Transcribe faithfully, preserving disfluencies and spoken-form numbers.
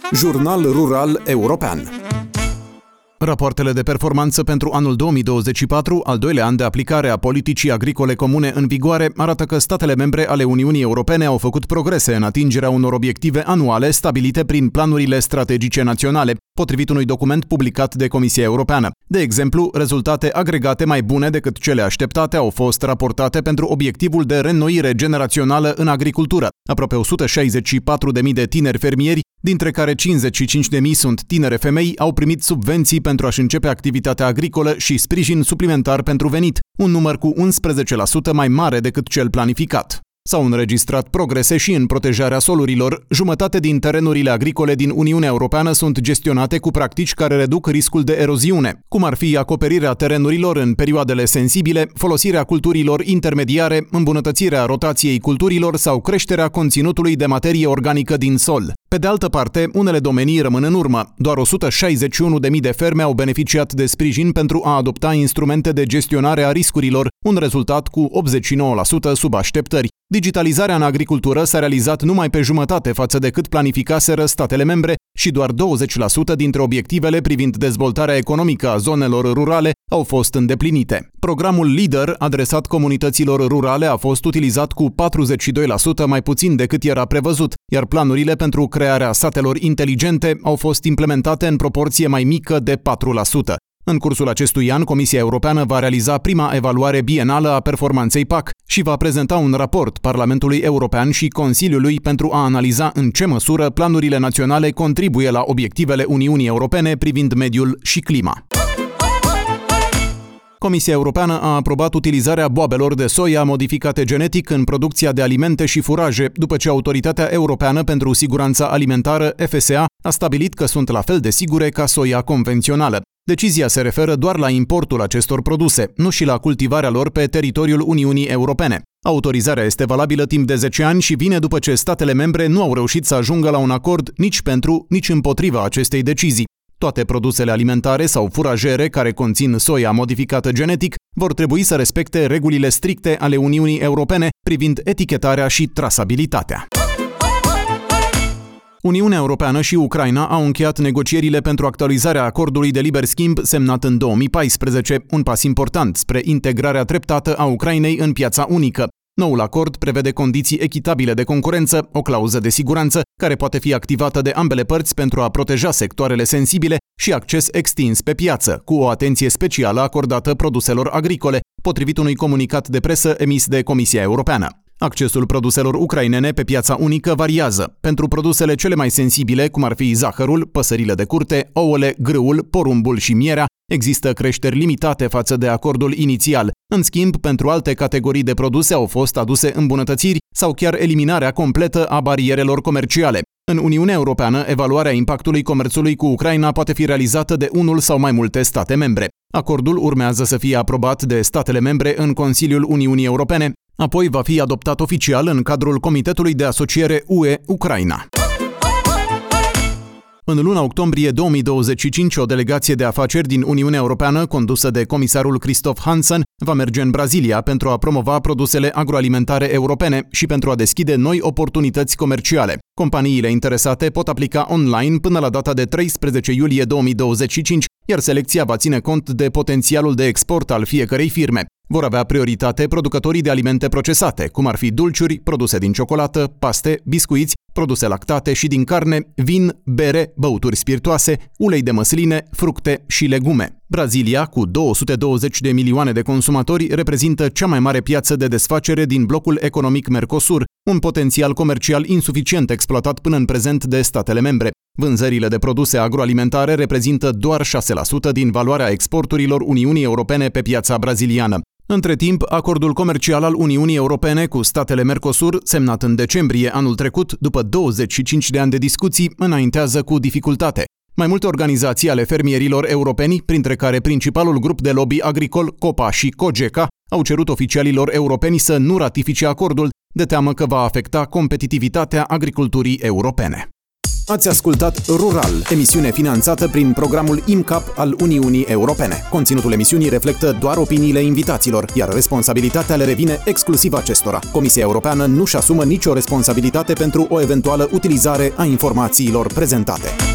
Jurnal Rural European. Rapoartele de performanță pentru anul două mii douăzeci și patru, al doilea an de aplicare a politicii agricole comune în vigoare, arată că statele membre ale Uniunii Europene au făcut progrese în atingerea unor obiective anuale stabilite prin planurile strategice naționale, potrivit unui document publicat de Comisia Europeană. De exemplu, rezultate agregate mai bune decât cele așteptate au fost raportate pentru obiectivul de reînnoire generațională în agricultură. Aproape o sută șaizeci și patru de mii de tineri fermieri, dintre care cincizeci și cinci de mii sunt tinere femei, au primit subvenții pentru a-și începe activitatea agricolă și sprijin suplimentar pentru venit, un număr cu unsprezece la sută mai mare decât cel planificat. S-au înregistrat progrese și în protejarea solurilor. Jumătate din terenurile agricole din Uniunea Europeană sunt gestionate cu practici care reduc riscul de eroziune, cum ar fi acoperirea terenurilor în perioadele sensibile, folosirea culturilor intermediare, îmbunătățirea rotației culturilor sau creșterea conținutului de materie organică din sol. Pe de altă parte, unele domenii rămân în urmă. Doar o sută șaizeci și unu de mii de ferme au beneficiat de sprijin pentru a adopta instrumente de gestionare a riscurilor, un rezultat cu optzeci și nouă la sută sub așteptări. Digitalizarea în agricultură s-a realizat numai pe jumătate față de cât planificaseră statele membre și doar douăzeci la sută dintre obiectivele privind dezvoltarea economică a zonelor rurale au fost îndeplinite. Programul LEADER, adresat comunităților rurale, a fost utilizat cu patruzeci și doi la sută mai puțin decât era prevăzut, iar planurile pentru crearea satelor inteligente au fost implementate în proporție mai mică de patru la sută. În cursul acestui an, Comisia Europeană va realiza prima evaluare bienală a performanței P A C și va prezenta un raport Parlamentului European și Consiliului pentru a analiza în ce măsură planurile naționale contribuie la obiectivele Uniunii Europene privind mediul și clima. Comisia Europeană a aprobat utilizarea boabelor de soia modificate genetic în producția de alimente și furaje, după ce Autoritatea Europeană pentru Siguranța Alimentară, F S A, a stabilit că sunt la fel de sigure ca soia convențională. Decizia se referă doar la importul acestor produse, nu și la cultivarea lor pe teritoriul Uniunii Europene. Autorizarea este valabilă timp de zece ani și vine după ce statele membre nu au reușit să ajungă la un acord nici pentru, nici împotriva acestei decizii. Toate produsele alimentare sau furajere care conțin soia modificată genetic vor trebui să respecte regulile stricte ale Uniunii Europene privind etichetarea și trasabilitatea. Uniunea Europeană și Ucraina au încheiat negocierile pentru actualizarea acordului de liber schimb semnat în două mii paisprezece, un pas important spre integrarea treptată a Ucrainei în piața unică. Noul acord prevede condiții echitabile de concurență, o clauză de siguranță care poate fi activată de ambele părți pentru a proteja sectoarele sensibile și acces extins pe piață, cu o atenție specială acordată produselor agricole, potrivit unui comunicat de presă emis de Comisia Europeană. Accesul produselor ucrainene pe piața unică variază. Pentru produsele cele mai sensibile, cum ar fi zahărul, păsările de curte, ouăle, grâul, porumbul și mierea, există creșteri limitate față de acordul inițial. În schimb, pentru alte categorii de produse au fost aduse îmbunătățiri sau chiar eliminarea completă a barierelor comerciale. În Uniunea Europeană, evaluarea impactului comerțului cu Ucraina poate fi realizată de unul sau mai multe state membre. Acordul urmează să fie aprobat de statele membre în Consiliul Uniunii Europene, apoi va fi adoptat oficial în cadrul Comitetului de Asociere U E-Ucraina. În luna octombrie două mii douăzeci și cinci, o delegație de afaceri din Uniunea Europeană, condusă de comisarul Christoph Hansen, va merge în Brazilia pentru a promova produsele agroalimentare europene și pentru a deschide noi oportunități comerciale. Companiile interesate pot aplica online până la data de treisprezece iulie două mii douăzeci și cinci, iar selecția va ține cont de potențialul de export al fiecărei firme. Vor avea prioritate producătorii de alimente procesate, cum ar fi dulciuri, produse din ciocolată, paste, biscuiți, produse lactate și din carne, vin, bere, băuturi spiritoase, ulei de măsline, fructe și legume. Brazilia, cu două sute douăzeci de milioane de consumatori, reprezintă cea mai mare piață de desfacere din blocul economic Mercosur, un potențial comercial insuficient exploatat până în prezent de statele membre. Vânzările de produse agroalimentare reprezintă doar șase la sută din valoarea exporturilor Uniunii Europene pe piața braziliană. Între timp, acordul comercial al Uniunii Europene cu statele Mercosur, semnat în decembrie anul trecut, după douăzeci și cinci de ani de discuții, înaintează cu dificultate. Mai multe organizații ale fermierilor europeni, printre care principalul grup de lobby agricol, COPA și COGECA, au cerut oficialilor europeni să nu ratifice acordul, de teamă că va afecta competitivitatea agriculturii europene. Ați ascultat Rural, emisiune finanțată prin programul I M C A P al Uniunii Europene. Conținutul emisiunii reflectă doar opiniile invitaților, iar responsabilitatea le revine exclusiv acestora. Comisia Europeană nu-și asumă nicio responsabilitate pentru o eventuală utilizare a informațiilor prezentate.